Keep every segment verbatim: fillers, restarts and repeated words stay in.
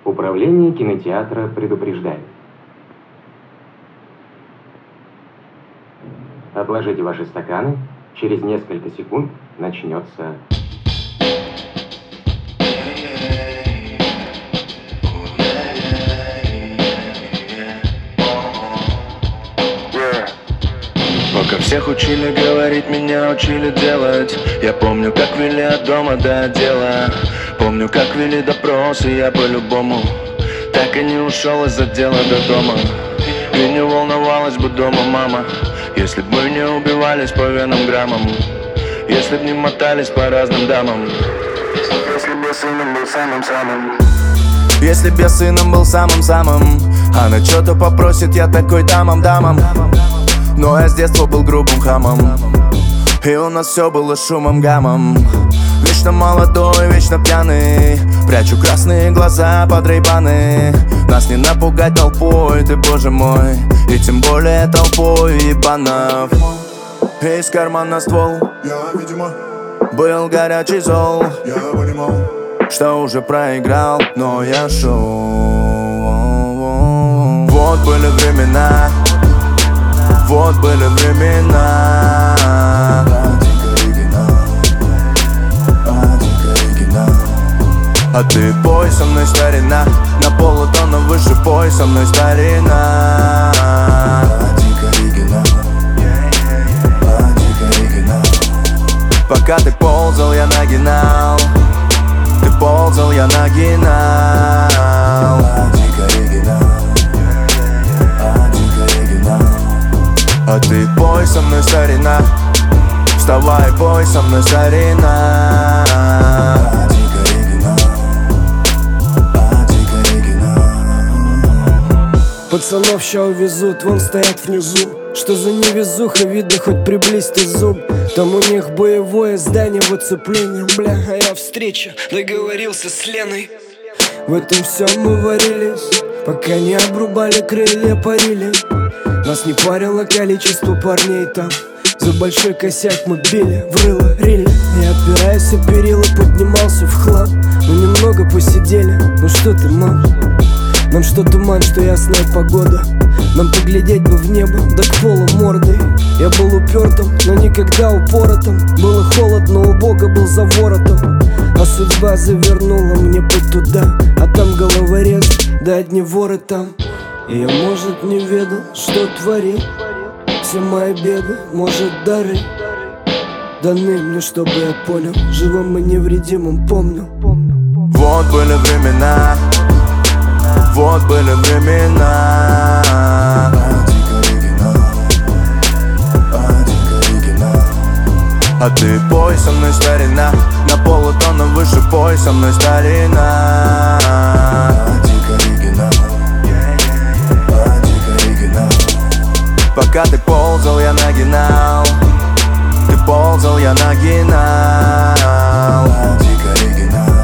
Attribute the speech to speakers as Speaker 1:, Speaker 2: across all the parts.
Speaker 1: Управление кинотеатра предупреждает. Отложите ваши стаканы. Через несколько секунд начнется...
Speaker 2: Пока всех учили говорить, меня учили делать. Я помню, как вели от дома до отдела. Помню, как вели допросы, я по-любому так и не ушел из отдела до дома. И не волновалась бы дома мама, если б мы не убивались по венам граммам, если б не мотались по разным дамам. Если б я сыном был самым-самым. Если б я сыном был самым-самым. Она что-то попросит, я такой дамам-дамам. Но я с детства был грубым хамом, и у нас все было шумом гамом. Вечно молодой, вечно пьяный, прячу красные глаза под рейбаны. Нас не напугать толпой, ты боже мой, и тем более толпой ебанов. Из кармана ствол,
Speaker 3: я, видимо,
Speaker 2: был горячий зол.
Speaker 3: Я понимал,
Speaker 2: что уже проиграл, но я шел. Вот были времена, вот были времена.
Speaker 3: Адик оригинал, Адик оригинал.
Speaker 2: А ты пой со мной, старина, на полутона выше пой со мной, старина.
Speaker 3: Адик оригинал, Адик оригинал.
Speaker 2: Пока ты ползал, я нагинал. Ты ползал, я нагинал.
Speaker 3: Адик оригинал, Адик оригинал.
Speaker 2: А ты пой со мной, старина, вставай, пой со мной, старина.
Speaker 3: Адик оригинал, Адик оригинал.
Speaker 4: Пацанов ща увезут, вон стоят внизу. Что за невезуха, видно, хоть приблизь-то зуб. Там у них боевое здание в оцеплении. Бля, а я встреча, договорился с Леной. В этом всем мы варились, пока не обрубали крылья, парили. Нас не парило количество парней там. За большой косяк мы били, в рыло рили. Я, опираясь о перила, поднимался в хлам. Ну немного посидели, ну что ты, мам? Нам что туман, что ясная погода. Нам поглядеть бы в небо, да к полу мордой. Я был упертым, но никогда упоротым. Было холодно, у Бога был за воротом. А судьба завернула мне путь туда, а там головорез, да одни воры там. И я, может, не ведал, что творил. Все мои беды, может, дары даны мне, чтобы я понял, живым и невредимым помню.
Speaker 2: Вот были времена, вот были времена.
Speaker 3: Адик оригинал, Адик оригинал.
Speaker 2: А ты пой со мной, старина, на полутона выше пой со мной, старина.
Speaker 3: Адик оригинал, Адик оригинал.
Speaker 2: Пока ты ползал, я нагинал. Ты ползал, я нагинал.
Speaker 3: Адик оригинал,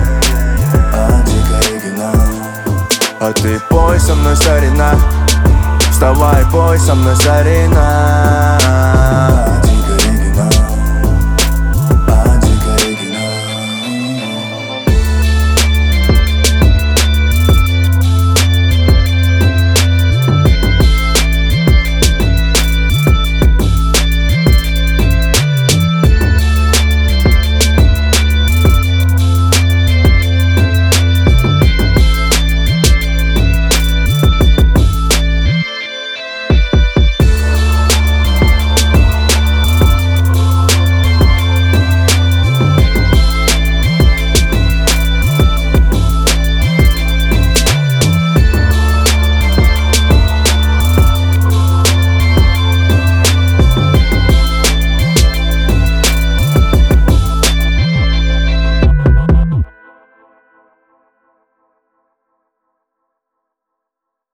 Speaker 3: Адик оригинал.
Speaker 2: А ты пой со мной, старина, вставай, пой со мной, старина.